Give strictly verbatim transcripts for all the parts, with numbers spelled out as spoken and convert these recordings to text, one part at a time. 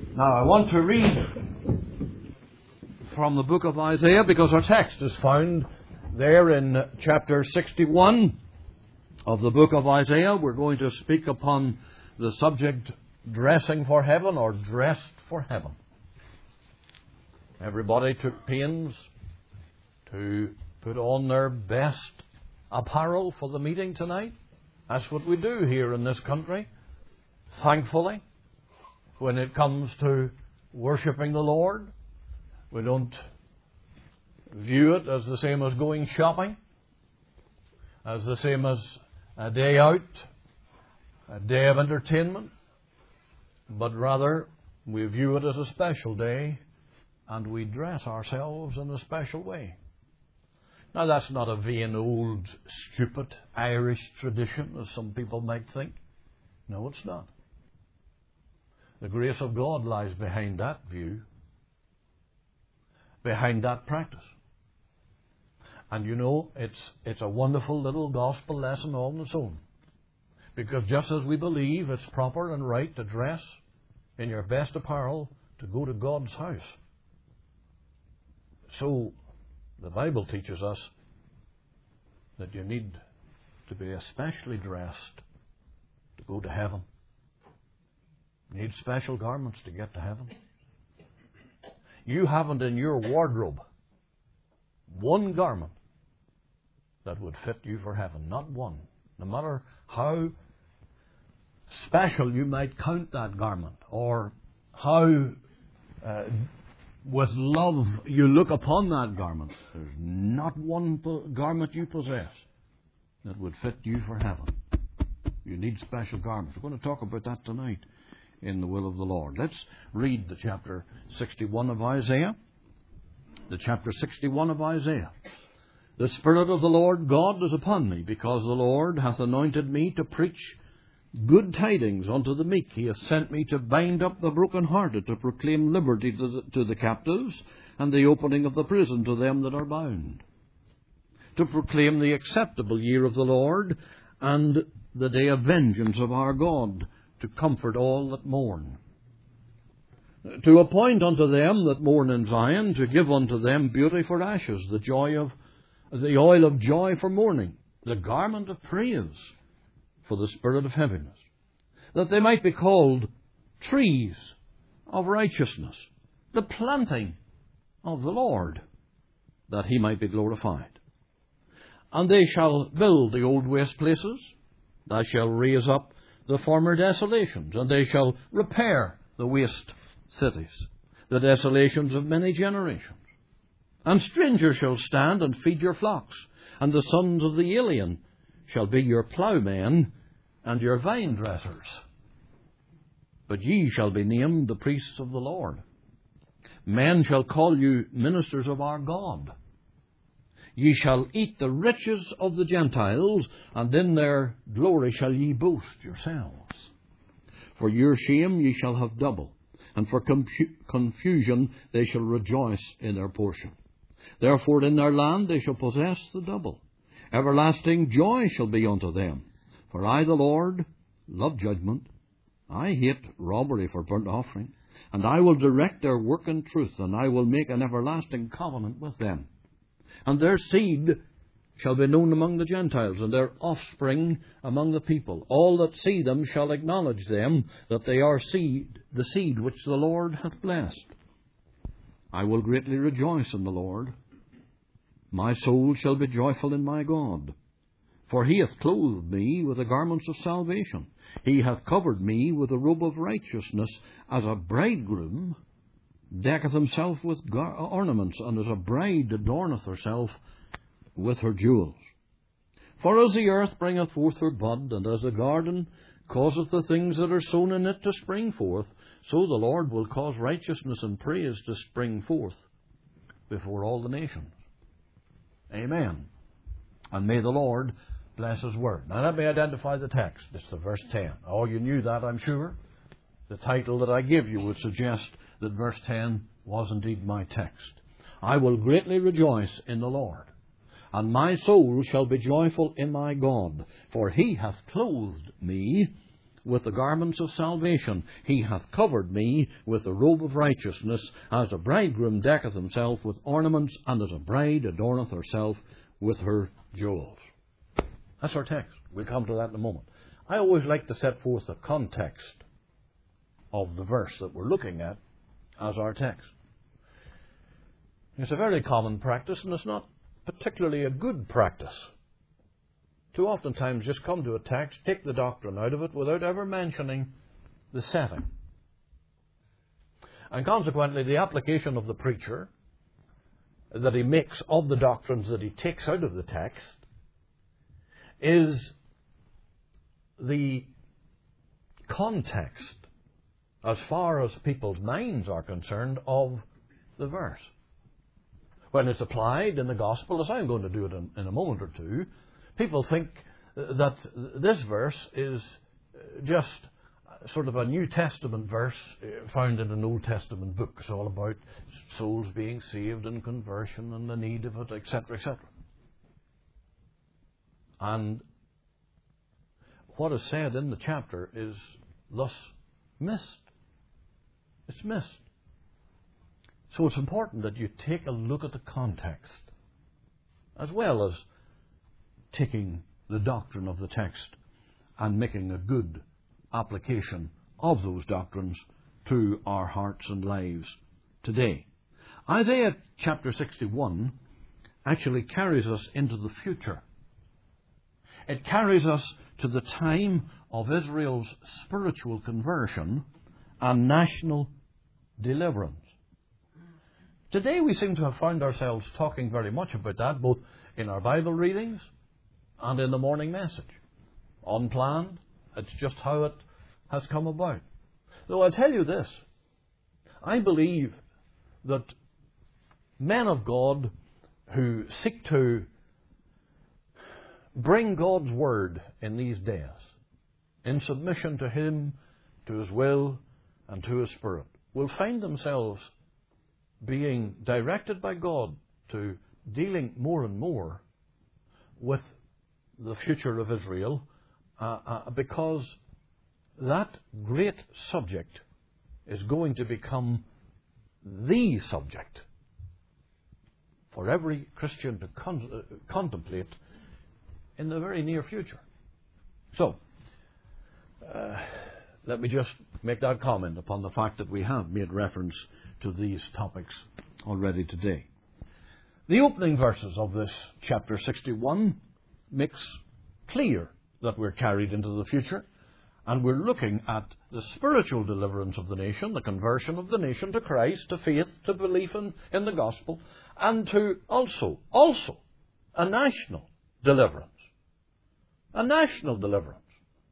Now, I want to read from the book of Isaiah because our text is found there in chapter sixty-one of the book of Isaiah. We're going to speak upon the subject dressing for heaven or dressed for heaven. Everybody took pains to put on their best apparel for the meeting tonight. That's what we do here in this country. Thankfully, when it comes to worshipping the Lord, we don't view it as the same as going shopping, as the same as a day out, a day of entertainment, but rather we view it as a special day and we dress ourselves in a special way. Now, that's not a vain, old, stupid Irish tradition, as some people might think. No, it's not. The grace of God lies behind that view, behind that practice. And you know, it's it's a wonderful little gospel lesson all on its own. Because just as we believe it's proper and right to dress in your best apparel to go to God's house, so the Bible teaches us that you need to be especially dressed to go to heaven. You need special garments to get to heaven. You haven't in your wardrobe one garment that would fit you for heaven. Not one. No matter how special you might count that garment, or how uh, with love you look upon that garment, there's not one po- garment you possess that would fit you for heaven. You need special garments. We're going to talk about that tonight in the will of the Lord. Let's read the chapter sixty-one of Isaiah. The chapter sixty-one of Isaiah. The Spirit of the Lord God is upon me, because the Lord hath anointed me to preach good tidings unto the meek. He hath sent me to bind up the brokenhearted, to proclaim liberty to the, to the captives, and the opening of the prison to them that are bound, to proclaim the acceptable year of the Lord, and the day of vengeance of our God, to comfort all that mourn, to appoint unto them that mourn in Zion, to give unto them beauty for ashes, the joy of the oil of joy for mourning, the garment of praise for the spirit of heaviness, that they might be called trees of righteousness, the planting of the Lord, that he might be glorified. And they shall build the old waste places, they shall raise up the former desolations, and they shall repair the waste cities, the desolations of many generations. And strangers shall stand and feed your flocks, and the sons of the alien shall be your ploughmen and your vine dressers. But ye shall be named the priests of the Lord. Men shall call you ministers of our God. Ye shall eat the riches of the Gentiles, and in their glory shall ye boast yourselves. For your shame ye shall have double, and for confu- confusion they shall rejoice in their portion. Therefore in their land they shall possess the double. Everlasting joy shall be unto them. For I, the Lord, love judgment. I hate robbery for burnt offering. And I will direct their work in truth, and I will make an everlasting covenant with them. And their seed shall be known among the Gentiles, and their offspring among the people. All that see them shall acknowledge them, that they are seed, the seed which the Lord hath blessed. I will greatly rejoice in the Lord. My soul shall be joyful in my God. For he hath clothed me with the garments of salvation. He hath covered me with a robe of righteousness, as a bridegroom decketh himself with gar- ornaments, and as a bride adorneth herself with her jewels. For as the earth bringeth forth her bud, and as the garden causeth the things that are sown in it to spring forth, so the Lord will cause righteousness and praise to spring forth before all the nations. Amen. And may the Lord bless his word. Now let me identify the text. It's the verse ten. Oh, you knew that, I'm sure. The title that I give you would suggest that verse ten was indeed my text. I will greatly rejoice in the Lord, and my soul shall be joyful in my God, for he hath clothed me with the garments of salvation. He hath covered me with the robe of righteousness, as a bridegroom decketh himself with ornaments, and as a bride adorneth herself with her jewels. That's our text. We'll come to that in a moment. I always like to set forth the context of the verse that we're looking at as our text. It's a very common practice, and it's not particularly a good practice to oftentimes just come to a text, take the doctrine out of it without ever mentioning the setting. And consequently, the application of the preacher that he makes of the doctrines that he takes out of the text is the context, as far as people's minds are concerned, of the verse. When it's applied in the gospel, as I'm going to do it in, in a moment or two, people think that this verse is just sort of a New Testament verse found in an Old Testament book. It's all about souls being saved and conversion and the need of it, et cetera, et cetera. And what is said in the chapter is thus missed. It's missed. So it's important that you take a look at the context, as well as taking the doctrine of the text and making a good application of those doctrines to our hearts and lives today. Isaiah chapter sixty-one actually carries us into the future. It carries us to the time of Israel's spiritual conversion and national deliverance. Today we seem to have found ourselves talking very much about that, both in our Bible readings and in the morning message. Unplanned, it's just how it has come about. Though I'll tell you this, I believe that men of God who seek to bring God's Word in these days, in submission to Him, to His will, and to His Spirit, will find themselves being directed by God to dealing more and more with the future of Israel, uh, uh, because that great subject is going to become the subject for every Christian to con- uh, contemplate in the very near future. So, uh, let me just make that comment upon the fact that we have made reference to these topics already today. The opening verses of this chapter sixty-one makes clear that we're carried into the future, and we're looking at the spiritual deliverance of the nation, the conversion of the nation to Christ, to faith, to belief in, in the gospel, and to also, also, a national deliverance. A national deliverance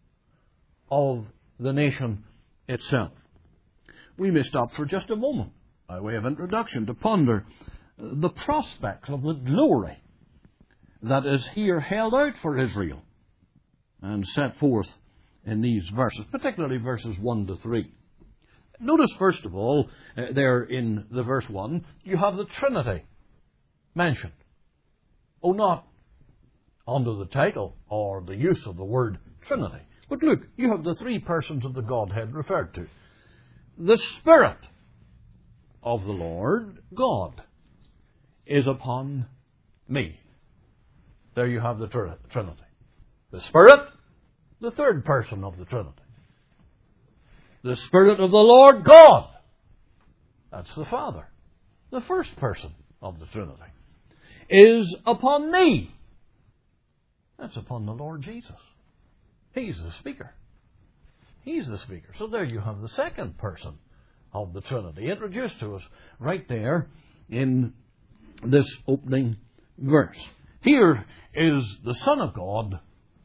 of the nation itself. We may stop for just a moment, by way of introduction, to ponder the prospects of the glory that is here held out for Israel and set forth in these verses, particularly verses one to three. Notice, first of all, uh, there in the verse one, you have the Trinity mentioned. Oh, not under the title or the use of the word Trinity. But look, you have the three persons of the Godhead referred to. The Spirit of the Lord God is upon me. There you have the Trinity. The Spirit, the third person of the Trinity. The Spirit of the Lord God, that's the Father, the first person of the Trinity, is upon me. That's upon the Lord Jesus. He's the speaker. He's the speaker. So there you have the second person of the Trinity introduced to us right there in this opening verse. Here is the Son of God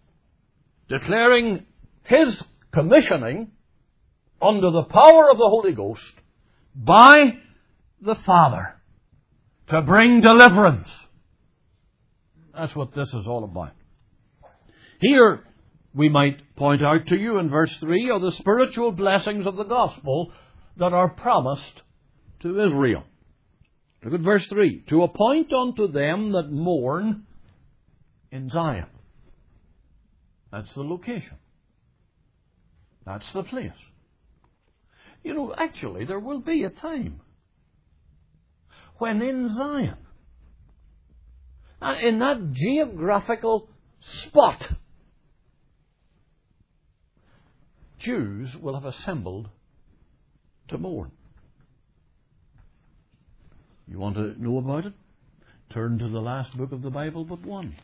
declaring His commissioning under the power of the Holy Ghost by the Father to bring deliverance. That's what this is all about. Here, we might point out to you in verse three are the spiritual blessings of the gospel that are promised to Israel. Look at verse three. To appoint unto them that mourn in Zion. That's the location. That's the place. You know, actually, there will be a time when in Zion, in that geographical spot, Jews will have assembled to mourn. You want to know about it? Turn to the last book of the Bible but one.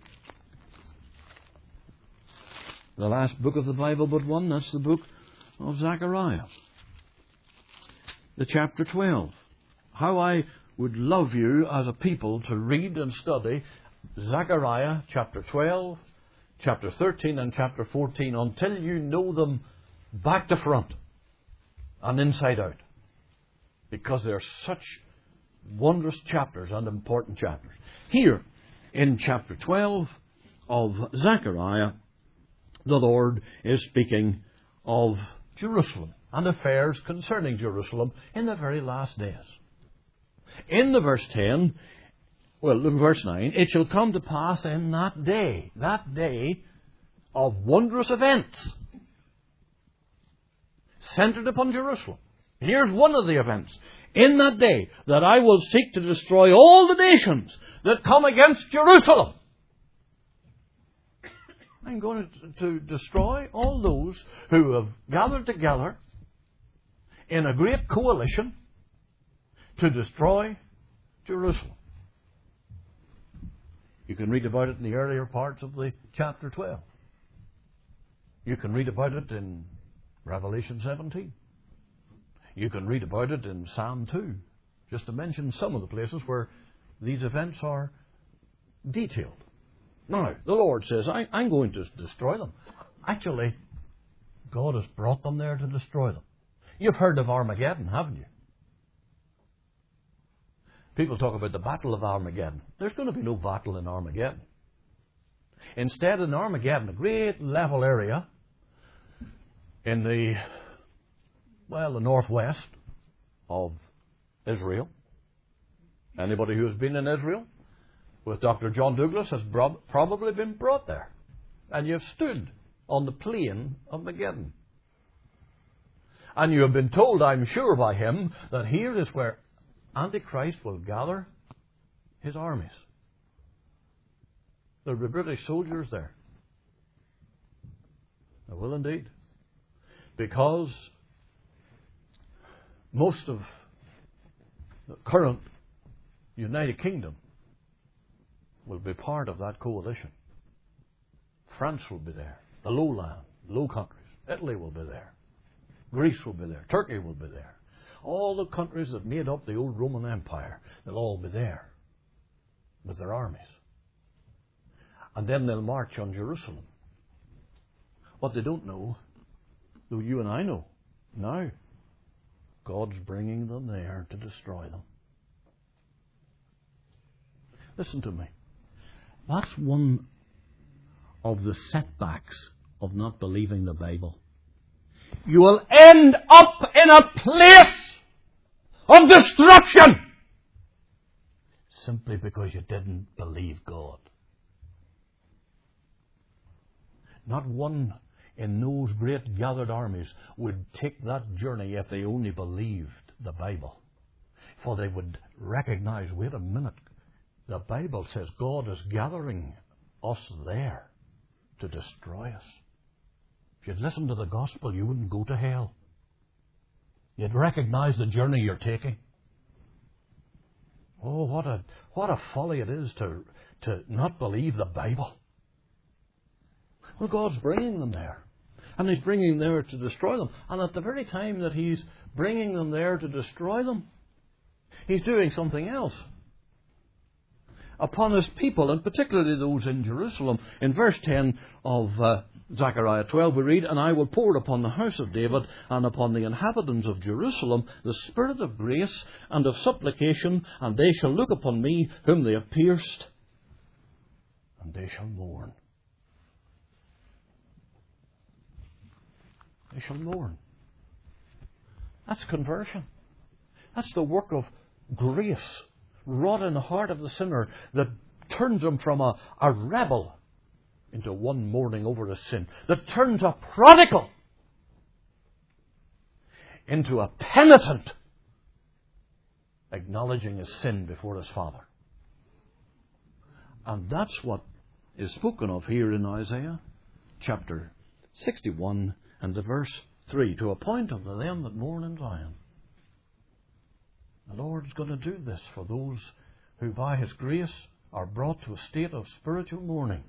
The last book of the Bible but one, that's the book of Zechariah. The chapter twelve. How I would love you as a people to read and study Zechariah chapter twelve, chapter thirteen and chapter fourteen until you know them back to front and inside out. Because they're such wondrous chapters and important chapters. Here, in chapter twelve of Zechariah, the Lord is speaking of Jerusalem and affairs concerning Jerusalem in the very last days. In the verse ten, well, in verse nine, it shall come to pass in that day, that day of wondrous events centered upon Jerusalem. Here's one of the events. In that day, that I will seek to destroy all the nations that come against Jerusalem. I'm going to, to destroy all those who have gathered together in a great coalition to destroy Jerusalem. You can read about it in the earlier parts of the chapter twelve. You can read about it in Revelation seventeen. You can read about it in Psalm two, just to mention some of the places where these events are detailed. Now, the Lord says, I, I'm going to destroy them. Actually, God has brought them there to destroy them. You've heard of Armageddon, haven't you? People talk about the Battle of Armageddon. There's going to be no battle in Armageddon. Instead, in Armageddon, a great level area in the, well, the northwest of Israel. Anybody who has been in Israel with Doctor John Douglas has bro- probably been brought there. And you have stood on the plain of Megiddo. And you have been told, I'm sure by him, that here is where Antichrist will gather his armies. There will be British soldiers there. There will indeed. Because most of the current United Kingdom will be part of that coalition. France will be there. The lowland, low countries. Italy will be there. Greece will be there. Turkey will be there. All the countries that made up the old Roman Empire, they'll all be there with their armies. And then they'll march on Jerusalem. What they don't know, though you and I know now, God's bringing them there to destroy them. Listen to me. That's one of the setbacks of not believing the Bible. You will end up in a place of destruction simply because you didn't believe God. Not one in those great gathered armies would take that journey if they only believed the Bible. For they would recognize, wait a minute, the Bible says God is gathering us there to destroy us. If you'd listen to the gospel, you wouldn't go to hell. You'd recognize the journey you're taking. Oh, what a what a folly it is to, to not believe the Bible. Well, God's bringing them there. And He's bringing them there to destroy them. And at the very time that He's bringing them there to destroy them, He's doing something else upon His people, and particularly those in Jerusalem. In verse ten of uh, Zechariah twelve we read, And I will pour upon the house of David and upon the inhabitants of Jerusalem the spirit of grace and of supplication, and they shall look upon me whom they have pierced, and they shall mourn. They shall mourn. That's conversion. That's the work of grace wrought in the heart of the sinner that turns him from a, a rebel into one mourning over his sin, that turns a prodigal into a penitent, acknowledging his sin before his Father. And that's what is spoken of here in Isaiah chapter sixty-one and the verse three. To appoint unto them that mourn in Zion. The Lord's going to do this for those who by His grace are brought to a state of spiritual mourning.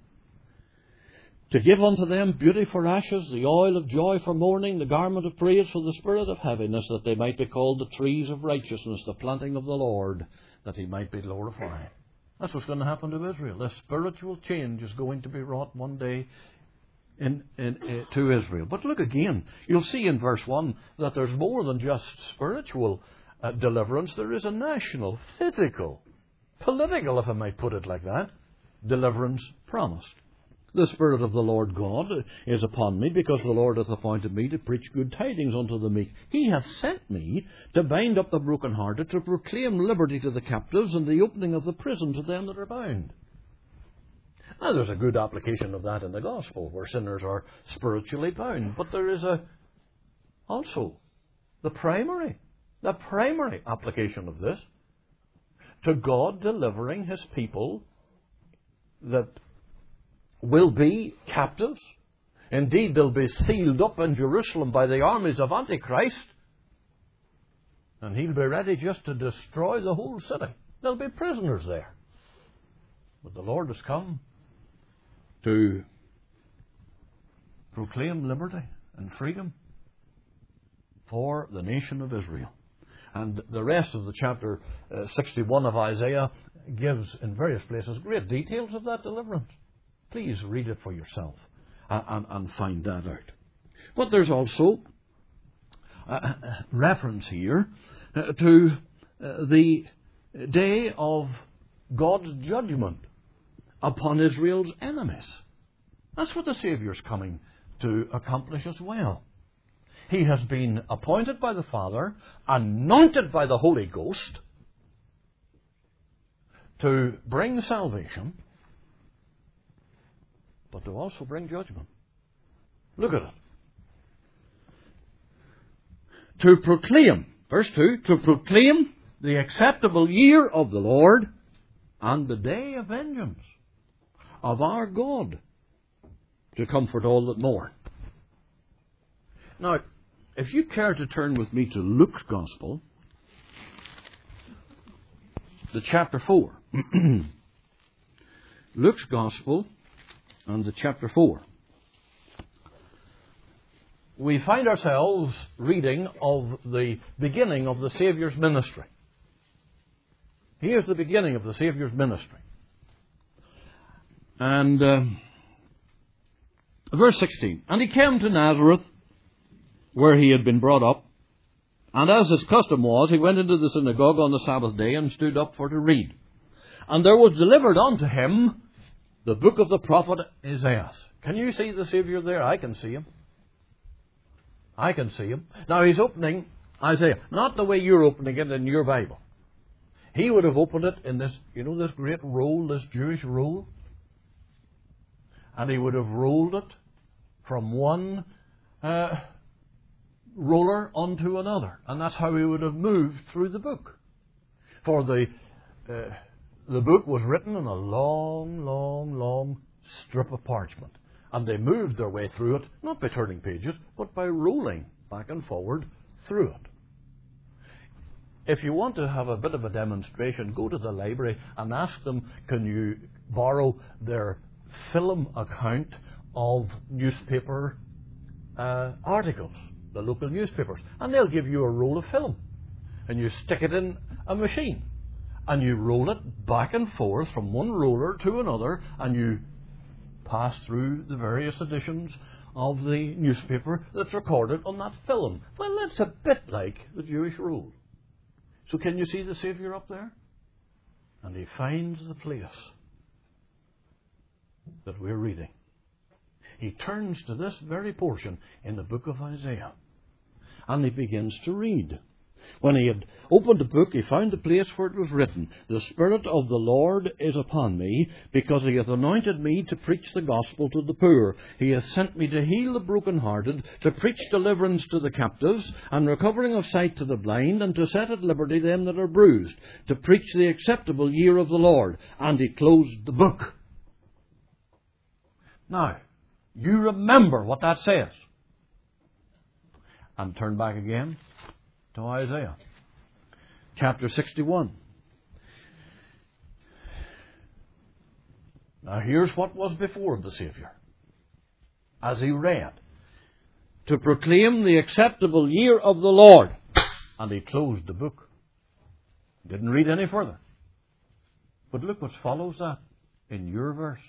To give unto them beauty for ashes, the oil of joy for mourning, the garment of praise for the spirit of heaviness, that they might be called the trees of righteousness, the planting of the Lord, that He might be glorified. That's what's going to happen to Israel. This spiritual change is going to be wrought one day in, in, in, to Israel. But look again, you'll see in verse one that there's more than just spiritual uh, deliverance. There is a national, physical, political, if I might put it like that, deliverance promised. The Spirit of the Lord God is upon me, because the Lord hath appointed me to preach good tidings unto the meek. He hath sent me to bind up the brokenhearted, to proclaim liberty to the captives, and the opening of the prison to them that are bound. Now, there's a good application of that in the gospel, where sinners are spiritually bound. But there is a also the primary, the primary application of this to God delivering His people that will be captives. Indeed, they'll be sealed up in Jerusalem by the armies of Antichrist, and He'll be ready just to destroy the whole city. There'll be prisoners there. But the Lord has come to proclaim liberty and freedom for the nation of Israel. And the rest of the chapter uh, sixty-one of Isaiah gives in various places great details of that deliverance. Please read it for yourself and, and, and find that out. But there's also a reference here uh, to uh, the day of God's judgment upon Israel's enemies. That's what the Saviour's coming to accomplish as well. He has been appointed by the Father, anointed by the Holy Ghost, to bring salvation, but to also bring judgment. Look at it. To proclaim, verse two, to proclaim the acceptable year of the Lord and the day of vengeance of our God, to comfort all that mourn. Now, if you care to turn with me to Luke's Gospel, the chapter four. Luke's Gospel and the chapter four. We find ourselves reading of the beginning of the Saviour's ministry. Here's the beginning of the Saviour's ministry. And uh, verse sixteen. And He came to Nazareth, where He had been brought up. And as His custom was, He went into the synagogue on the Sabbath day and stood up for to read. And there was delivered unto Him the book of the prophet Isaiah. Can you see the Saviour there? I can see Him. I can see Him. Now He's opening Isaiah. Not the way you're opening it in your Bible. He would have opened it in this, you know, this great roll, this Jewish roll. And He would have rolled it from one uh, roller onto another. And that's how He would have moved through the book. For the uh, the book was written in a long, long, long strip of parchment. And they moved their way through it, not by turning pages, but by rolling back and forward through it. If you want to have a bit of a demonstration, go to the library and ask them, can you borrow their film account of newspaper uh, articles, the local newspapers, and they'll give you a roll of film, and you stick it in a machine, and you roll it back and forth from one roller to another, and you pass through the various editions of the newspaper that's recorded on that film. Well, that's a bit like the Jewish roll. So can you see the Saviour up there? And He finds the place that we're reading. He turns to this very portion in the book of Isaiah, and He begins to read. When he had opened the book, he found the place where it was written, "The Spirit of the Lord is upon me, because he hath anointed me to preach the gospel to the poor. He hath sent me to heal the brokenhearted, to preach deliverance to the captives, and recovering of sight to the blind, and to set at liberty them that are bruised, to preach the acceptable year of the Lord." And he closed the book. Now, you remember what that says. And turn back again to Isaiah chapter sixty-one. Now here's what was before the Saviour. As he read, "To proclaim the acceptable year of the Lord." And he closed the book. Didn't read any further. But look what follows that in your verse.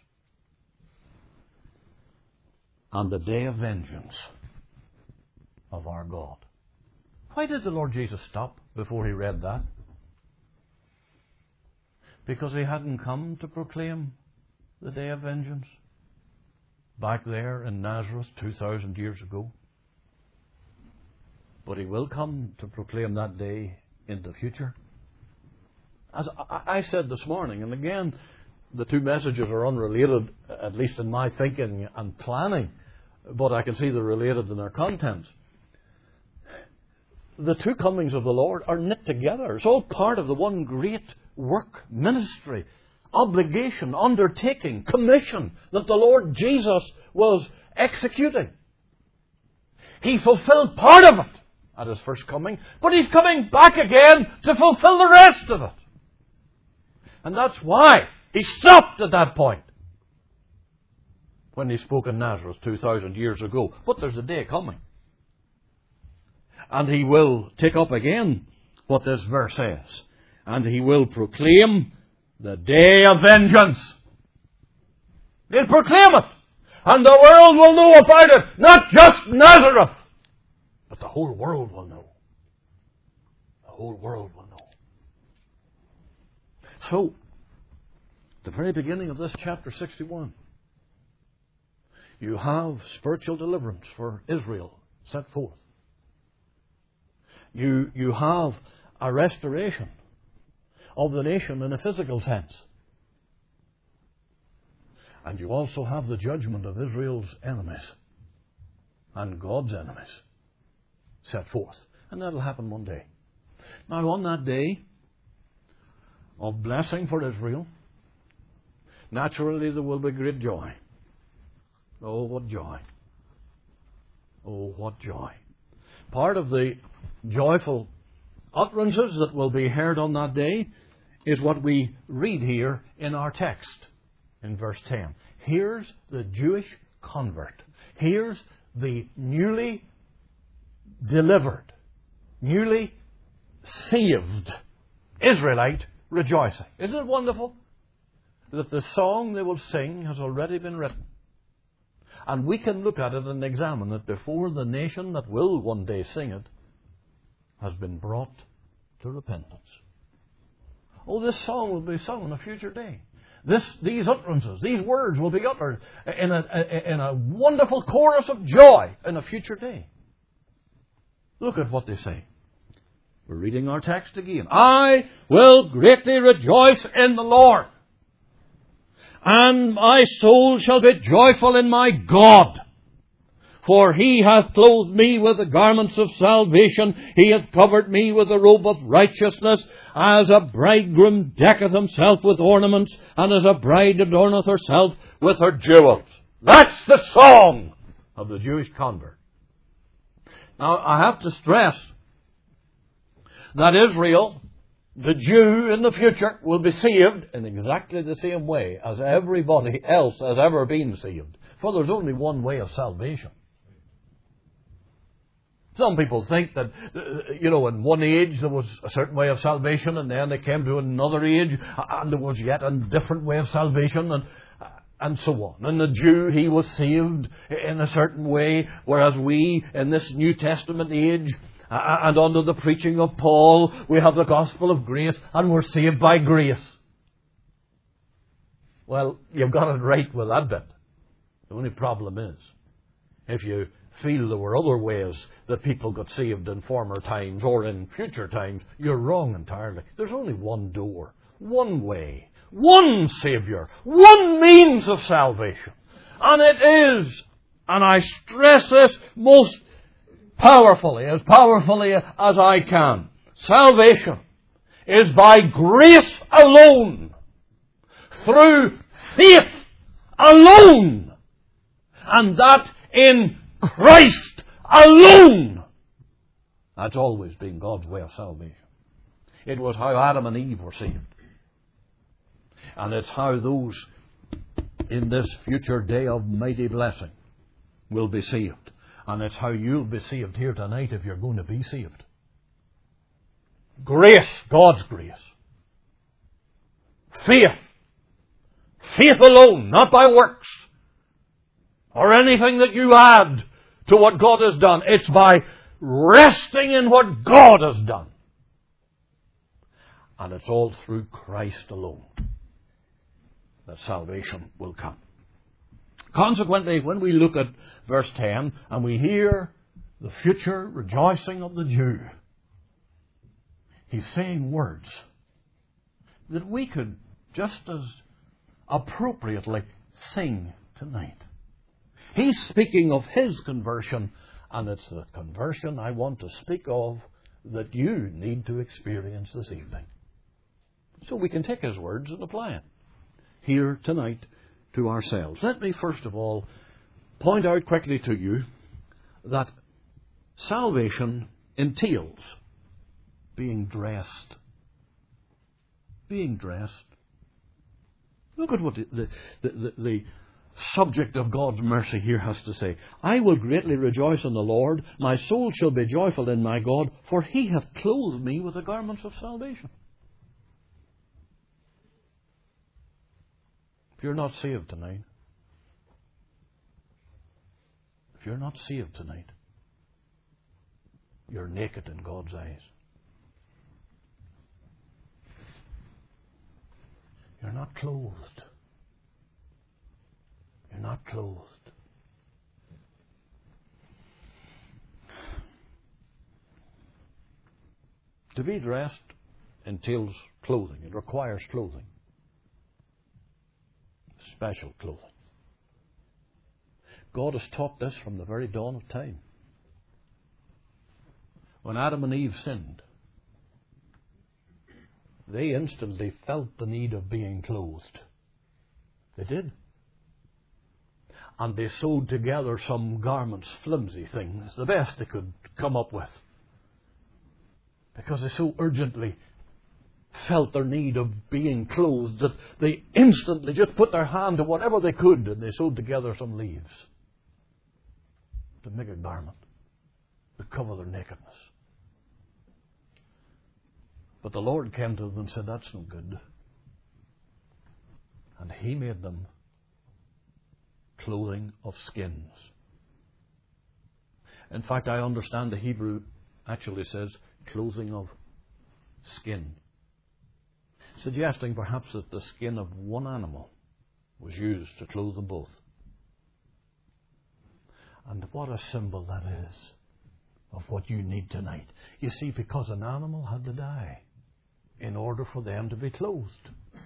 "And the day of vengeance of our God." Why did the Lord Jesus stop before he read that? Because he hadn't come to proclaim the day of vengeance back there in Nazareth two thousand years ago. But he will come to proclaim that day in the future. As I said this morning, and again, the two messages are unrelated, at least in my thinking and planning, but I can see they're related in their contents. The two comings of the Lord are knit together. It's all part of the one great work, ministry, obligation, undertaking, commission that the Lord Jesus was executing. He fulfilled part of it at his first coming, but he's coming back again to fulfill the rest of it. And that's why he stopped at that point when he spoke in Nazareth two thousand years ago. But there's a day coming. And he will take up again what this verse says. "And he will proclaim the day of vengeance." He'll proclaim it. And the world will know about it. Not just Nazareth, but the whole world will know. The whole world will know. So, the very beginning of this chapter sixty-one, you have spiritual deliverance for Israel set forth. You, you have a restoration of the nation in a physical sense. And you also have the judgment of Israel's enemies and God's enemies set forth. And that'll happen one day. Now, on that day of blessing for Israel, naturally there will be great joy. Oh, what joy. Oh, what joy. Part of the joyful utterances that will be heard on that day is what we read here in our text in verse ten. Here's the Jewish convert. Here's the newly delivered, newly saved Israelite rejoicing. Isn't it wonderful that the song they will sing has already been written? And we can look at it and examine it before the nation that will one day sing it has been brought to repentance. Oh, this song will be sung on a future day. This, these utterances, these words will be uttered in a, in a wonderful chorus of joy in a future day. Look at what they say. We're reading our text again. "I will greatly rejoice in the Lord, and my soul shall be joyful in my God. For he hath clothed me with the garments of salvation. He hath covered me with the robe of righteousness, as a bridegroom decketh himself with ornaments, and as a bride adorneth herself with her jewels." That's the song of the Jewish convert. Now, I have to stress that Israel, the Jew in the future, will be saved in exactly the same way as everybody else has ever been saved. For there's only one way of salvation. Some people think that, you know, in one age there was a certain way of salvation, and then they came to another age and there was yet a different way of salvation, and and so on. And the Jew, he was saved in a certain way, whereas we, in this New Testament age, and under the preaching of Paul, we have the gospel of grace, and we're saved by grace. Well, you've got it right with that bit. The only problem is, if you feel there were other ways that people got saved in former times or in future times, you're wrong entirely. There's only one door, one way, one Saviour, one means of salvation. And it is, and I stress this most powerfully, as powerfully as I can, salvation is by grace alone, through faith alone, and that in Christ alone. That's always been God's way of salvation. It was how Adam and Eve were saved. And it's how those in this future day of mighty blessing will be saved. And it's how you'll be saved here tonight if you're going to be saved. Grace, God's grace. Faith. Faith alone, not by works or anything that you add to what God has done. It's by resting in what God has done. And it's all through Christ alone that salvation will come. Consequently, when we look at verse ten and we hear the future rejoicing of the Jew, he's saying words that we could just as appropriately sing tonight. He's speaking of his conversion, and it's the conversion I want to speak of that you need to experience this evening. So we can take his words and apply it here tonight to ourselves. Let me first of all point out quickly to you that salvation entails being dressed. Being dressed. Look at what the, the, the, the subject of God's mercy here has to say. I will greatly rejoice in the Lord. My soul shall be joyful in my God, for he hath clothed me with the garments of salvation. If you're not saved tonight, if you're not saved tonight, you're naked in God's eyes. You're not clothed. You're not clothed. To be dressed entails clothing. It requires clothing. Special clothing. God has taught this from the very dawn of time. When Adam and Eve sinned, they instantly felt the need of being clothed. They did. And they sewed together some garments, flimsy things, the best they could come up with. Because they so urgently felt their need of being clothed that they instantly just put their hand to whatever they could and they sewed together some leaves to make a garment to cover their nakedness. But the Lord came to them and said, that's no good. And He made them clothing of skins. In fact, I understand the Hebrew actually says clothing of skin, suggesting perhaps that the skin of one animal was used to clothe them both. And what a symbol that is of what you need tonight. You see, because an animal had to die in order for them to be clothed.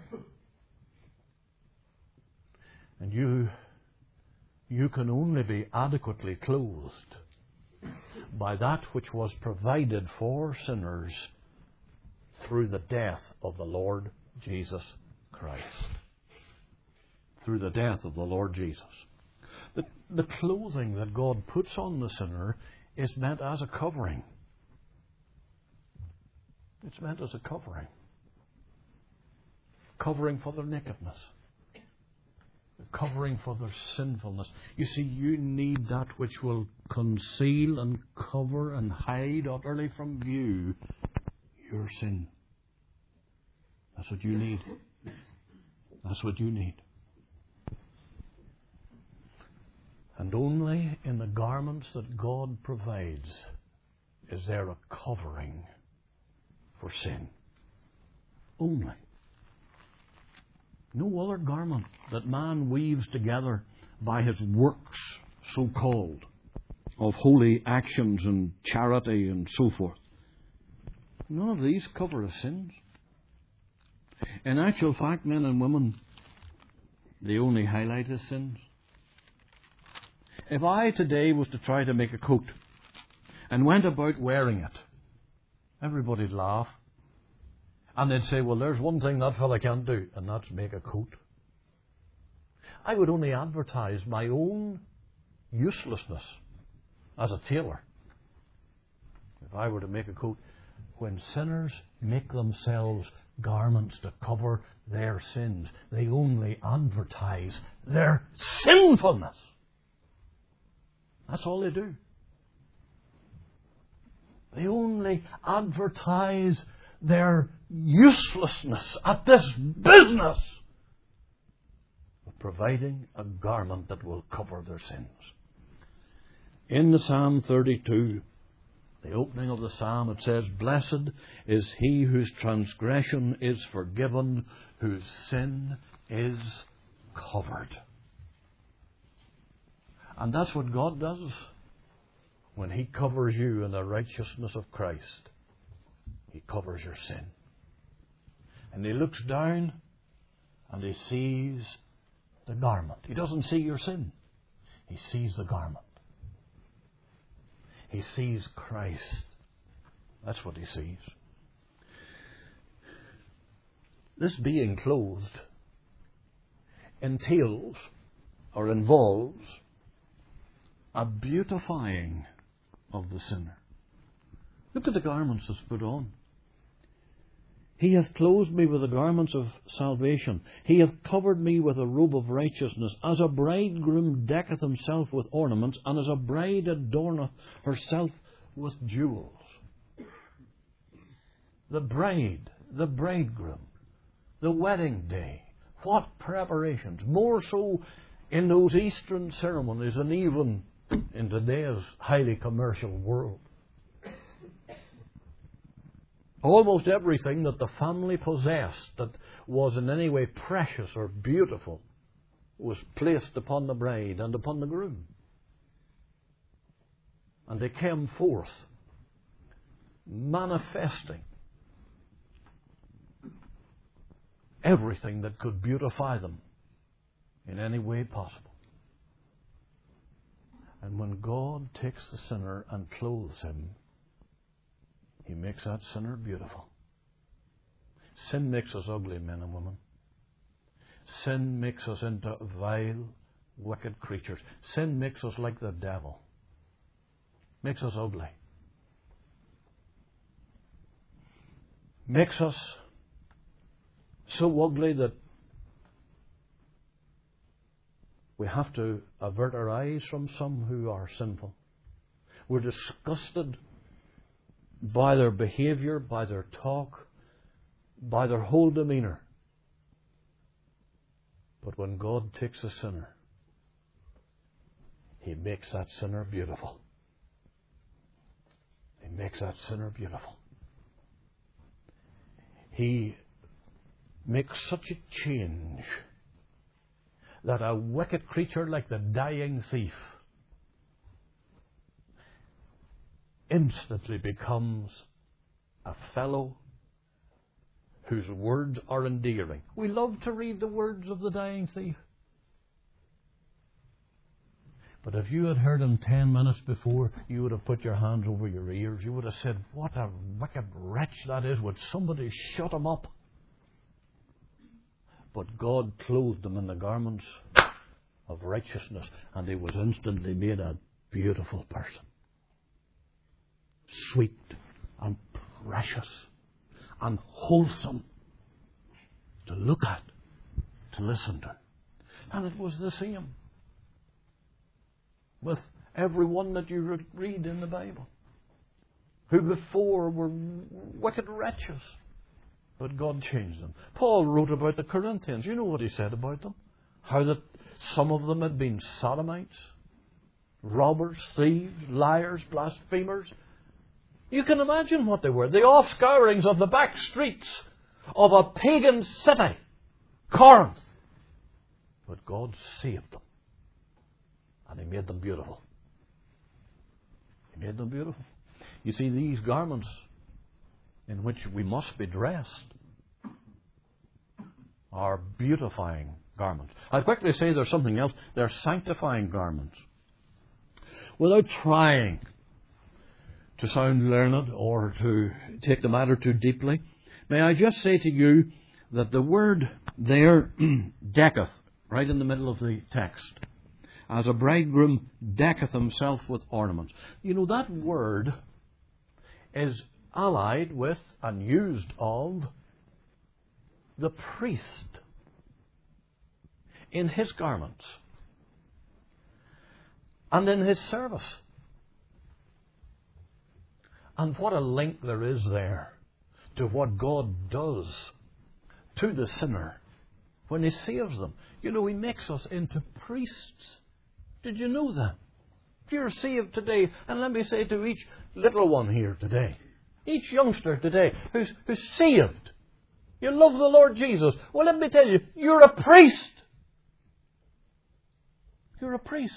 And you, you can only be adequately clothed by that which was provided for sinners through the death of the Lord Jesus Christ. Through the death of the Lord Jesus. The, the clothing that God puts on the sinner is meant as a covering. It's meant as a covering. Covering for their nakedness. Covering for their sinfulness. You see, you need that which will conceal and cover and hide utterly from view your sin. That's what you need. That's what you need. And only in the garments that God provides is there a covering for sin. Only. No other garment that man weaves together by his works, so called, of holy actions and charity and so forth. None of these cover his sins. In actual fact, men and women, they only highlight his sins. If I today was to try to make a coat and went about wearing it, everybody'd laugh. And they'd say, well, there's one thing that fella can't do, and that's make a coat. I would only advertise my own uselessness as a tailor. If I were to make a coat, when sinners make themselves garments to cover their sins, they only advertise their sinfulness. That's all they do. They only advertise their uselessness at this business of providing a garment that will cover their sins. In the Psalm thirty-two, the opening of the psalm, it says, "Blessed is he whose transgression is forgiven, whose sin is covered." And that's what God does when He covers you in the righteousness of Christ. He covers your sin. And He looks down and He sees the garment. He doesn't see your sin. He sees the garment. He sees Christ. That's what He sees. This being clothed entails or involves a beautifying of the sinner. Look at the garments that's put on. He hath clothed me with the garments of salvation. He hath covered me with a robe of righteousness. As a bridegroom decketh himself with ornaments, and as a bride adorneth herself with jewels. The bride, the bridegroom, the wedding day. What preparations! More so in those Eastern ceremonies than even in today's highly commercial world. Almost everything that the family possessed that was in any way precious or beautiful was placed upon the bride and upon the groom. And they came forth manifesting everything that could beautify them in any way possible. And when God takes the sinner and clothes him, He makes that sinner beautiful. Sin makes us ugly, men and women. Sin makes us into vile, wicked creatures. Sin makes us like the devil. Makes us ugly. Makes us so ugly that we have to avert our eyes from some who are sinful. We're disgusted by their behavior, by their talk, by their whole demeanor. But when God takes a sinner, He makes that sinner beautiful. He makes that sinner beautiful. He makes such a change that a wicked creature like the dying thief instantly becomes a fellow whose words are endearing. We love to read the words of the dying thief. But if you had heard him ten minutes before, you would have put your hands over your ears. You would have said, what a wicked wretch that is. Would somebody shut him up? But God clothed him in the garments of righteousness, and he was instantly made a beautiful person. Sweet and precious and wholesome to look at, to listen to. And it was the same with everyone that you read in the Bible, who before were wicked wretches, but God changed them. Paul wrote about the Corinthians. You know what he said about them? How that some of them had been sodomites, robbers, thieves, liars, blasphemers. You can imagine what they were. The offscourings of the back streets of a pagan city, Corinth. But God saved them. And He made them beautiful. He made them beautiful. You see, these garments in which we must be dressed are beautifying garments. I'll quickly say there's something else. They're sanctifying garments. Without trying to sound learned or to take the matter too deeply, may I just say to you that the word there, decketh, right in the middle of the text, as a bridegroom decketh himself with ornaments. You know, that word is allied with and used of the priest in his garments and in his service. And what a link there is there to what God does to the sinner when He saves them. You know, He makes us into priests. Did you know that? If you're saved today, and let me say to each little one here today, each youngster today who's, who's saved, you love the Lord Jesus, well, let me tell you, you're a priest. You're a priest.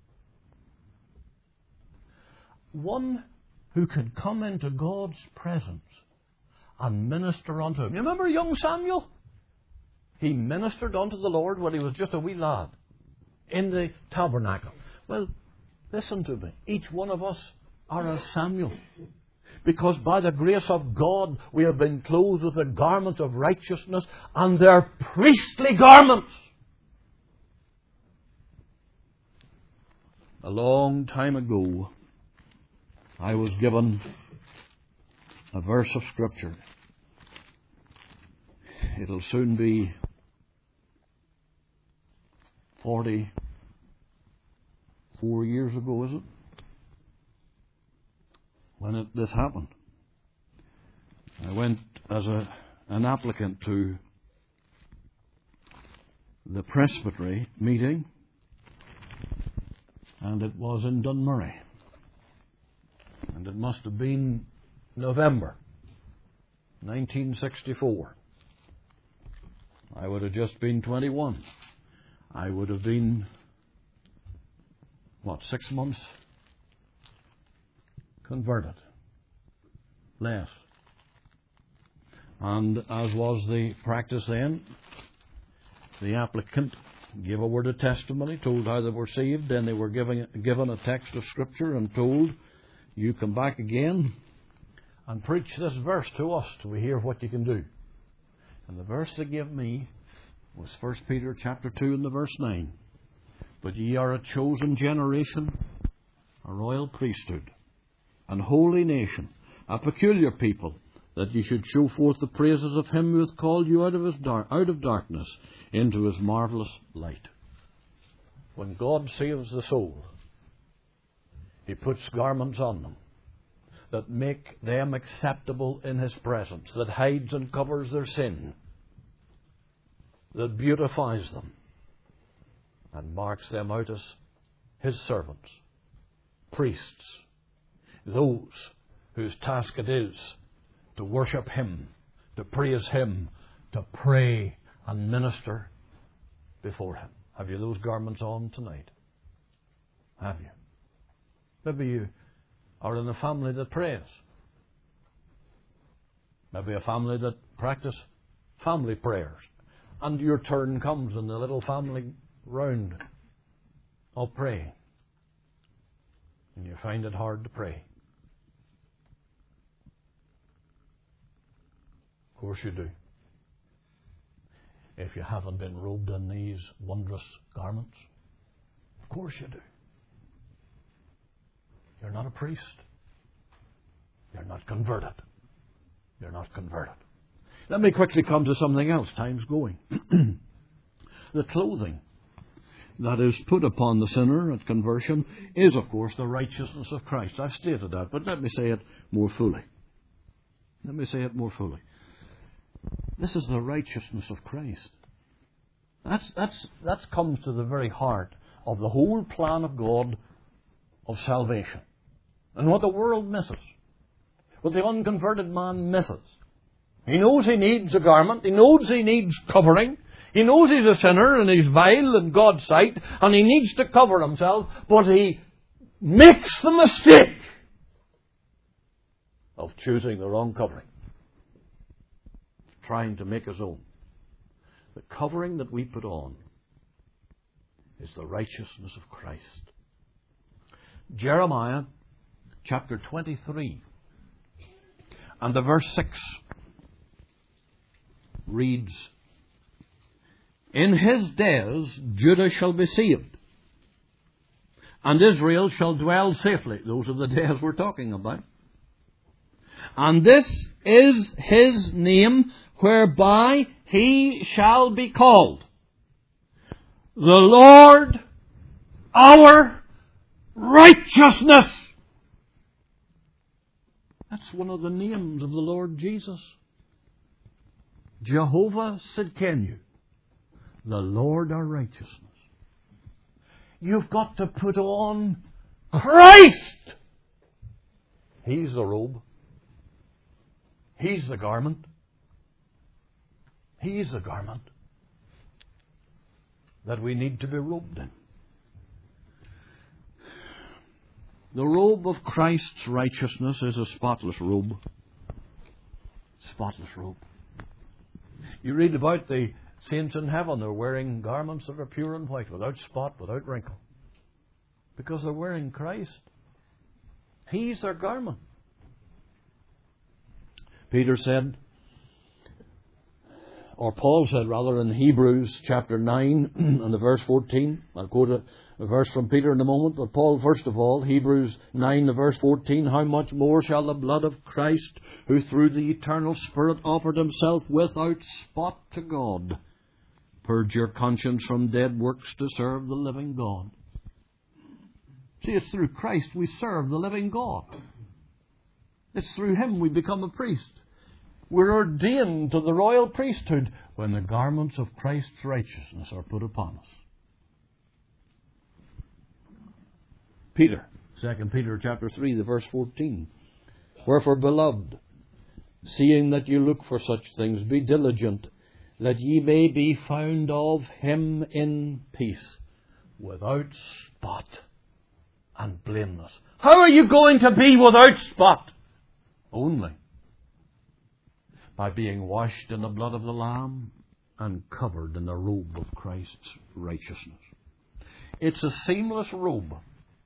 One who can come into God's presence and minister unto Him. You remember young Samuel? He ministered unto the Lord when he was just a wee lad in the tabernacle. Well, listen to me. Each one of us are a Samuel. Because by the grace of God we have been clothed with the garments of righteousness, and they're priestly garments. A long time ago, I was given a verse of Scripture. It'll soon be forty-four years ago, is it? When it, this happened. I went as a, an applicant to the presbytery meeting, and it was in Dunmurry. And it must have been November nineteen sixty-four. I would have just been twenty-one. I would have been, what, six months converted. Less. And as was the practice then, the applicant gave a word of testimony, told how they were saved, then they were given, given a text of Scripture and told, you come back again and preach this verse to us till we hear what you can do. And the verse they gave me was First Peter chapter two and the verse nine. But ye are a chosen generation, a royal priesthood, an holy nation, a peculiar people, that ye should show forth the praises of Him who hath called you out of his dar- out of darkness into His marvellous light. When God saves the soul, He puts garments on them that make them acceptable in His presence, that hides and covers their sin, that beautifies them and marks them out as His servants, priests, those whose task it is to worship Him, to praise Him, to pray and minister before Him. Have you those garments on tonight? Have you? Maybe you are in a family that prays. Maybe a family that practice family prayers. And your turn comes in the little family round of praying. And you find it hard to pray. Of course you do. If you haven't been robed in these wondrous garments, of course you do. You're not a priest. You're not converted. You're not converted. Let me quickly come to something else. Time's going. The clothing that is put upon the sinner at conversion is, of course, the righteousness of Christ. I've stated that, but let me say it more fully. Let me say it more fully. This is the righteousness of Christ. That's, that's, that comes to the very heart of the whole plan of God of salvation. And what the world misses, what the unconverted man misses. He knows he needs a garment. He knows he needs covering. He knows he's a sinner and he's vile in God's sight and he needs to cover himself. But he makes the mistake of choosing the wrong covering, trying to make his own. The covering that we put on is the righteousness of Christ. Jeremiah chapter twenty-three and the verse six reads, "In his days Judah shall be saved, and Israel shall dwell safely." Those are the days we're talking about. "And this is his name whereby he shall be called, the Lord our righteousness." That's one of the names of the Lord Jesus. Jehovah Sidkenu, the Lord our righteousness. You've got to put on Christ. He's the robe. He's the garment. He's the garment that we need to be robed in. The robe of Christ's righteousness is a spotless robe. Spotless robe. You read about the saints in heaven. They're wearing garments that are pure and white, without spot, without wrinkle. Because they're wearing Christ. He's their garment. Peter said, or Paul said rather, in Hebrews chapter nine and the verse fourteen. I'll quote a, a verse from Peter in a moment, but Paul first of all, Hebrews nine the verse fourteen, "How much more shall the blood of Christ, who through the eternal Spirit offered himself without spot to God, purge your conscience from dead works to serve the living God." See, it's through Christ we serve the living God. It's through Him we become a priest. We're ordained to the royal priesthood when the garments of Christ's righteousness are put upon us. Peter, Second Peter chapter three, the verse fourteen. "Wherefore, beloved, seeing that you look for such things, be diligent, that ye may be found of Him in peace, without spot and blameless." How are you going to be without spot? Only by being washed in the blood of the Lamb and covered in the robe of Christ's righteousness. It's a seamless robe.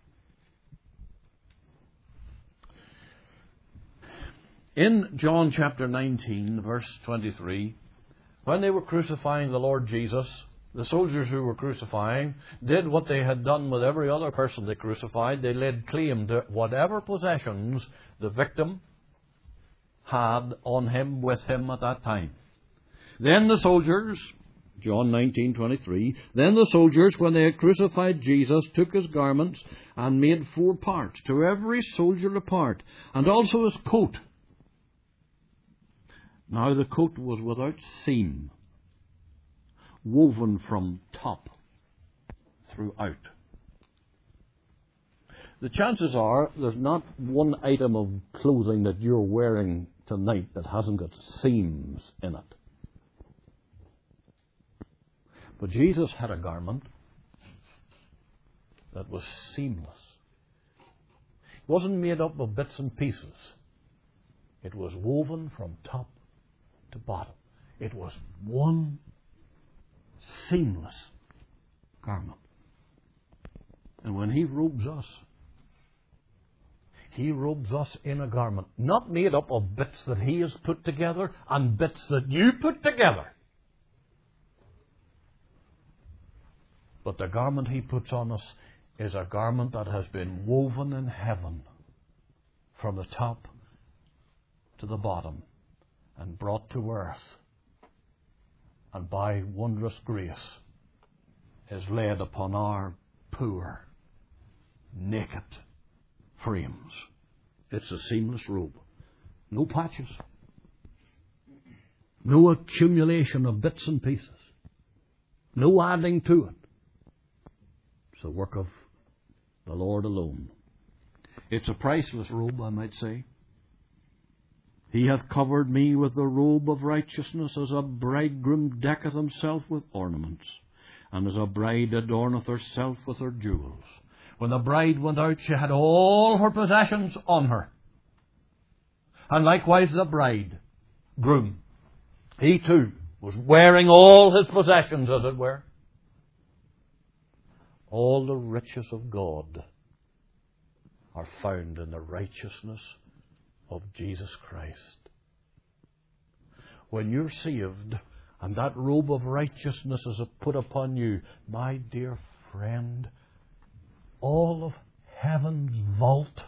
In John chapter nineteen, verse twenty-three, when they were crucifying the Lord Jesus, the soldiers who were crucifying did what they had done with every other person they crucified. They laid claim to whatever possessions the victim had on him, with him at that time. Then the soldiers, John nineteen twenty-three, "Then the soldiers, when they had crucified Jesus, took his garments and made four parts, to every soldier a part, and also his coat. Now the coat was without seam, woven from top throughout." The chances are there's not one item of clothing that you're wearing tonight that hasn't got seams in it. But Jesus had a garment that was seamless. It wasn't made up of bits and pieces. It was woven from top to bottom. It was one seamless garment. And when He robes us, He robes us in a garment not made up of bits that He has put together and bits that you put together. But the garment He puts on us is a garment that has been woven in heaven from the top to the bottom and brought to earth, and by wondrous grace is laid upon our poor, naked frames. It's a seamless robe. No patches. No accumulation of bits and pieces. No adding to it. It's the work of the Lord alone. It's a priceless robe, I might say. "He hath covered me with the robe of righteousness, as a bridegroom decketh himself with ornaments, and as a bride adorneth herself with her jewels." When the bride went out, she had all her possessions on her. And likewise the bridegroom, he too was wearing all his possessions, as it were. All the riches of God are found in the righteousness of Jesus Christ. When you're saved and that robe of righteousness is put upon you, my dear friend, all of heaven's vault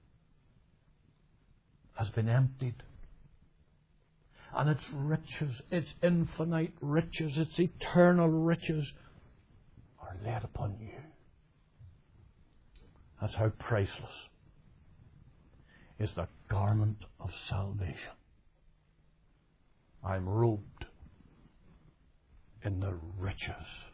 has been emptied. And its riches, its infinite riches, its eternal riches are laid upon you. That's how priceless is the garment of salvation. I'm robed in the riches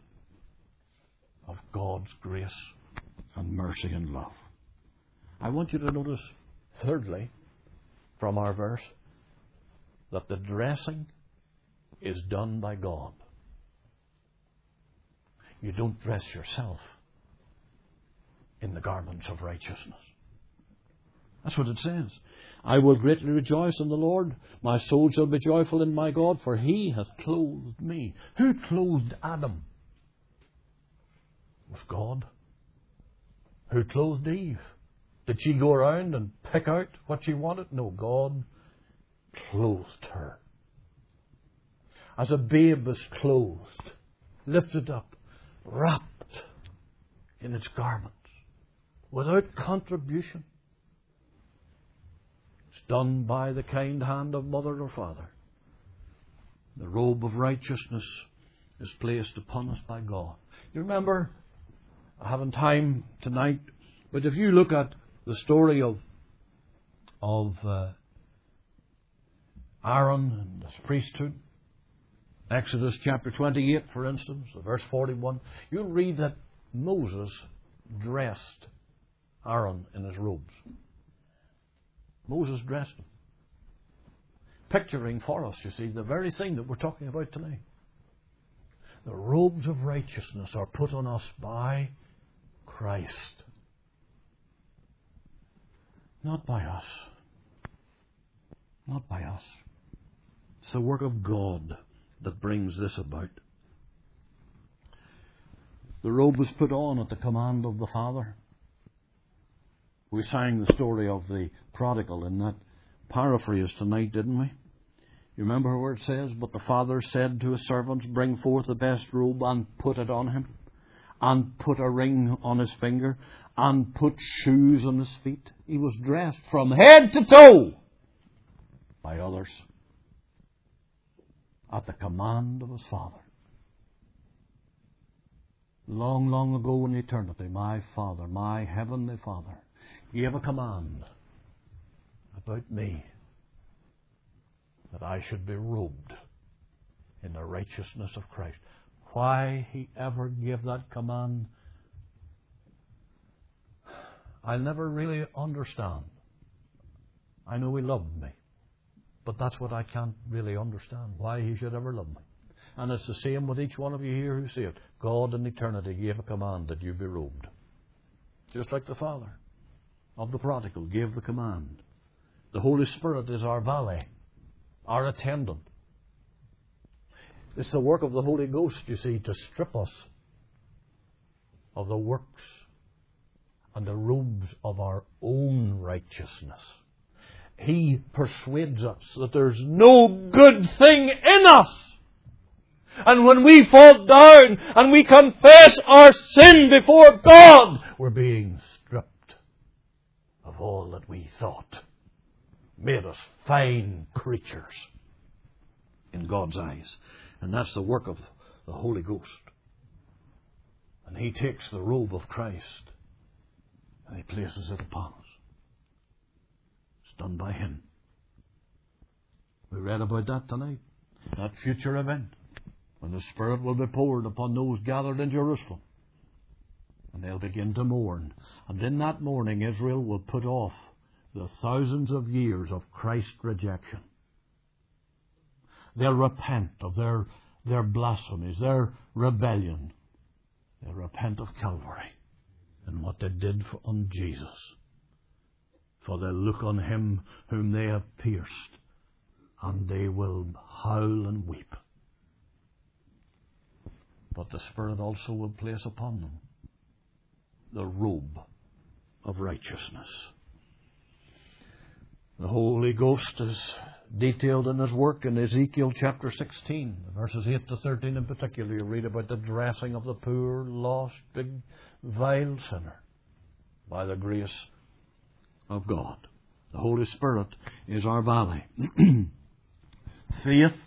of God's grace and mercy and love. I want you to notice, thirdly, from our verse, that the dressing is done by God. You don't dress yourself in the garments of righteousness. That's what it says. I will greatly rejoice in the Lord. My soul shall be joyful in my God, for He hath clothed me. Who clothed Adam? It was God. Who clothed Eve? Did she go around and pick out what she wanted? No, God clothed her. As a babe is clothed, lifted up, wrapped in its garments, without contribution. It's done by the kind hand of mother or father. The robe of righteousness is placed upon us by God. You remember, I haven't time tonight, but if you look at the story of of uh, Aaron and his priesthood, Exodus chapter twenty-eight, for instance, verse forty-one, you'll read that Moses dressed Aaron in his robes. Moses dressed him. Picturing for us, you see, the very thing that we're talking about tonight. The robes of righteousness are put on us by Christ. Not by us. Not by us. It's the work of God that brings this about. The robe was put on at the command of the Father. We sang the story of the prodigal in that paraphrase tonight, didn't we? You remember where it says, but the Father said to his servants, bring forth the best robe and put it on him, and put a ring on his finger, and put shoes on his feet. He was dressed from head to toe by others at the command of his Father. Long, long ago in eternity, my Father, my Heavenly Father, gave a command about me that I should be robed in the righteousness of Christ. Why He ever gave that command, I'll never really understand. I know He loved me, but that's what I can't really understand, why He should ever love me. And it's the same with each one of you here who see it. God in eternity gave a command that you be robed. Just like the Father of the prodigal gave the command. The Holy Spirit is our valet, our attendant. It's the work of the Holy Ghost, you see, to strip us of the works and the robes of our own righteousness. He persuades us that there's no good thing in us. And when we fall down and we confess our sin before God, we're being stripped of all that we thought made us fine creatures in God's eyes. And that's the work of the Holy Ghost. And He takes the robe of Christ and He places it upon us. It's done by Him. We read about that tonight. That future event when the Spirit will be poured upon those gathered in Jerusalem. And they'll begin to mourn. And in that mourning, Israel will put off the thousands of years of Christ's rejection. They'll repent of their, their blasphemies, their rebellion. They'll repent of Calvary and what they did for, on Jesus for they look on him whom they have pierced, and they will howl and weep. But the Spirit also will place upon them the robe of righteousness. The Holy Ghost is detailed in His work in Ezekiel chapter sixteen, verses eight to thirteen in particular. You read about the dressing of the poor, lost, big, vile sinner by the grace of God. The Holy Spirit is our valley. Faith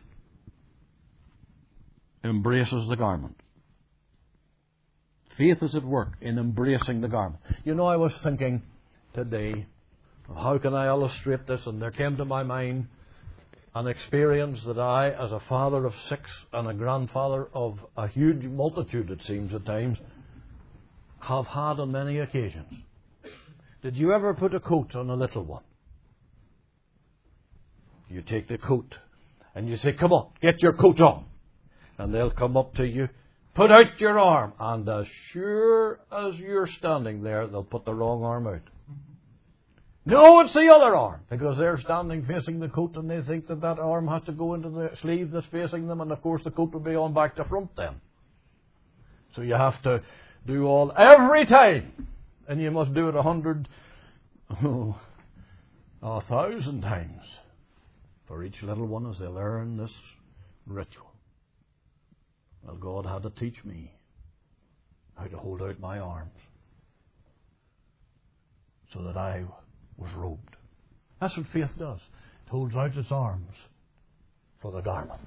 embraces the garment. Faith is at work in embracing the garment. You know, I was thinking today, how can I illustrate this? And there came to my mind an experience that I, as a father of six and a grandfather of a huge multitude, it seems at times, have had on many occasions. Did you ever put a coat on a little one? You take the coat and you say, come on, get your coat on. And they'll come up to you, put out your arm. And as sure as you're standing there, they'll put the wrong arm out. No, it's the other arm, because they're standing facing the coat and they think that that arm has to go into the sleeve that's facing them, and of course the coat will be on back to front then. So you have to do all, every time, and you must do it a hundred, oh, a thousand times for each little one as they learn this ritual. Well, God had to teach me how to hold out my arms so that I was robed. That's what faith does. It holds out its arms for the garment.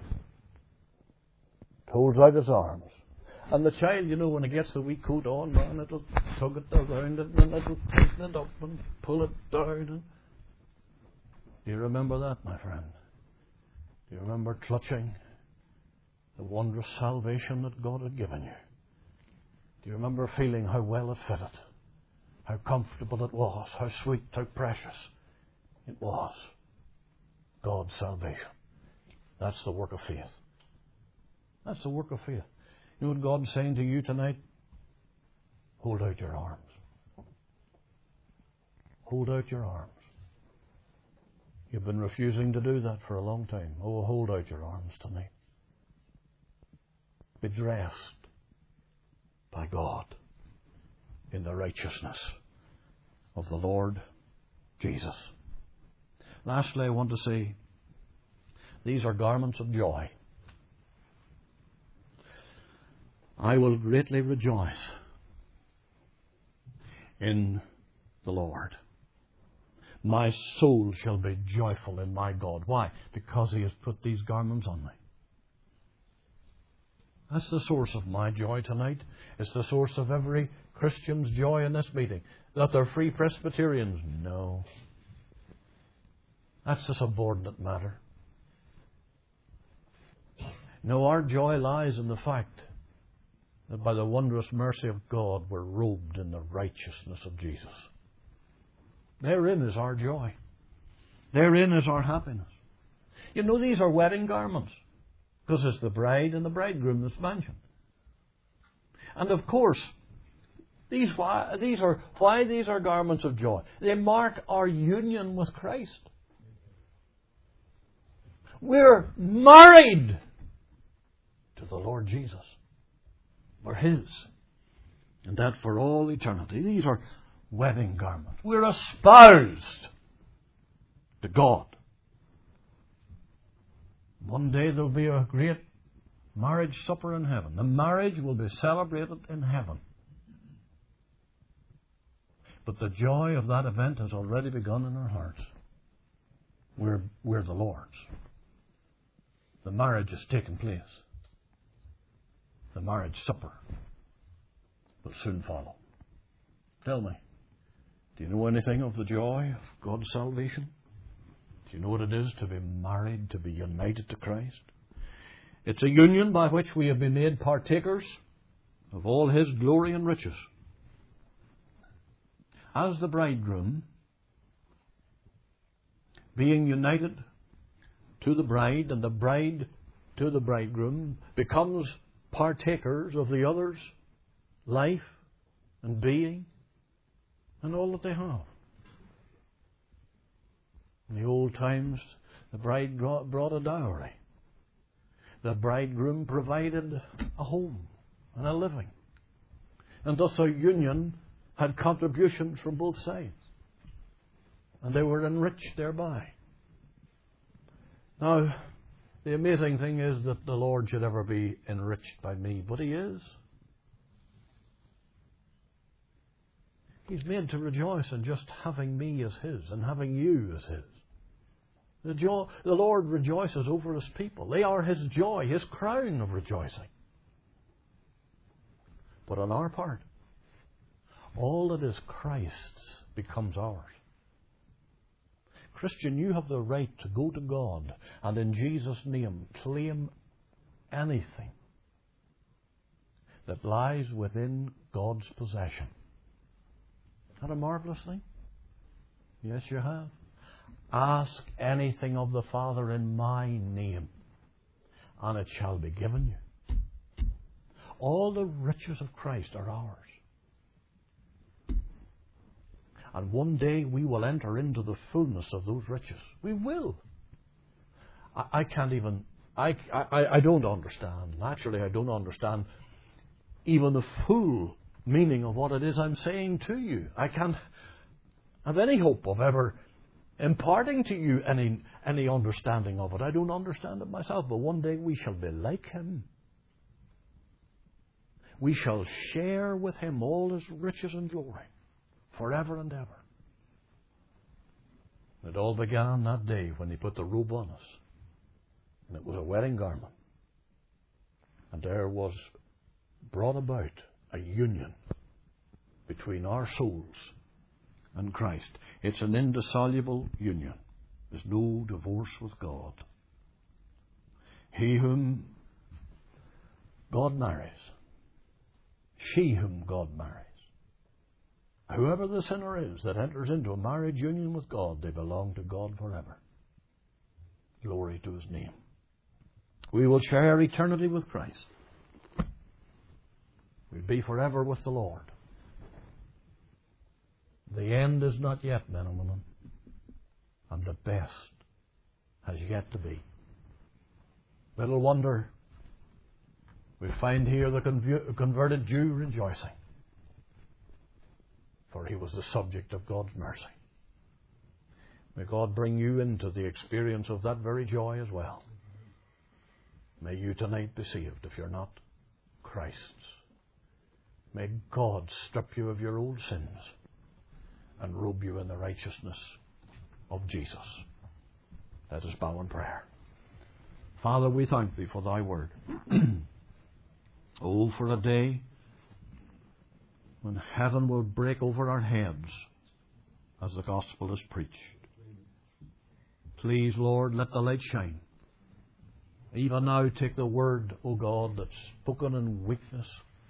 It holds out its arms. And the child, you know, when it gets the wee coat on, man, it'll tug it around it and it'll tighten it up and pull it down. Do you remember that, my friend? Do you remember clutching the wondrous salvation that God had given you? Do you remember feeling how well it fitted? How comfortable it was, how sweet, how precious it was. God's salvation. That's the work of faith. That's the work of faith. You know what God's saying to you tonight? Hold out your arms. Hold out your arms. You've been refusing to do that for a long time. Oh, hold out your arms tonight. Be dressed by God in the righteousness of the Lord Jesus. Lastly, I want to say, these are garments of joy. I will greatly rejoice in the Lord. My soul shall be joyful in my God. Why? Because He has put these garments on me. That's the source of my joy tonight. It's the source of every Christian's joy in this meeting. That they're free Presbyterians? No. That's a subordinate matter. No, our joy lies in the fact that by the wondrous mercy of God we're robed in the righteousness of Jesus. Therein is our joy. Therein is our happiness. You know, these are wedding garments, because it's the bride and the bridegroom that's mentioned. And of course, these, why, these are why these are garments of joy. They mark our union with Christ. We're married to the Lord Jesus. We're His. And that for all eternity. These are wedding garments. We're espoused to God. One day there'll be a great marriage supper in heaven. The marriage will be celebrated in heaven. But the joy of that event has already begun in our hearts. We're, we're the Lord's. The marriage has taken place. The marriage supper will soon follow. Tell me, do you know anything of the joy of God's salvation? Do you know what it is to be married, to be united to Christ? It's a union by which we have been made partakers of all His glory and riches. As the bridegroom, being united to the bride, and the bride to the bridegroom, becomes partakers of the other's life and being and all that they have. In the old times, the bride brought a dowry. The bridegroom provided a home and a living. And thus a union had contributions from both sides. And they were enriched thereby. Now, the amazing thing is that the Lord should ever be enriched by me, but He is. He's made to rejoice in just having me as His and having you as His. The, joy, the Lord rejoices over His people. They are His joy, His crown of rejoicing. But on our part, all that is Christ's becomes ours. Christian, you have the right to go to God and in Jesus' name claim anything that lies within God's possession. Isn't that a marvelous thing? Yes, you have. Ask anything of the Father in my name, and it shall be given you. All the riches of Christ are ours. And one day we will enter into the fullness of those riches. We will. I, I can't even, I, I, I don't understand. Naturally, I don't understand even the full meaning of what it is I'm saying to you. I can't have any hope of ever imparting to you any, any understanding of it. I don't understand it myself, but one day we shall be like Him. We shall share with Him all His riches and glory, forever and ever. It all began that day when He put the robe on us. And it was a wedding garment. And there was brought about a union between our souls and Christ. It's an indissoluble union. There's no divorce with God. He whom God marries, she whom God marries, whoever the sinner is that enters into a marriage union with God, they belong to God forever. Glory to His name. We will share eternity with Christ. We'll be forever with the Lord. The end is not yet, men and women, and the best has yet to be. Little wonder we find here the conv- converted Jew rejoicing, for he was the subject of God's mercy. May God bring you into the experience of that very joy as well. May you tonight be saved if you're not Christ's. May God strip you of your old sins and robe you in the righteousness of Jesus. Let us bow in prayer. Father, we thank Thee for Thy word. Oh, for a day when heaven will break over our heads as the gospel is preached. Please, Lord, let the light shine. Even now, take the word, O God, that's spoken in weakness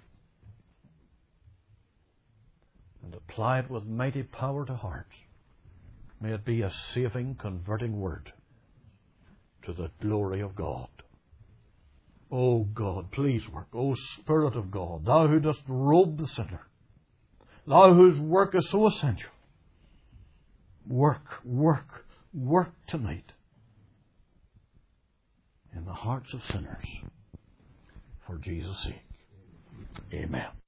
and apply it with mighty power to hearts. May it be a saving, converting word to the glory of God. O God, please work. O Spirit of God, Thou who dost robe the sinner, Thou whose work is so essential, work, work, work tonight in the hearts of sinners for Jesus' sake. Amen.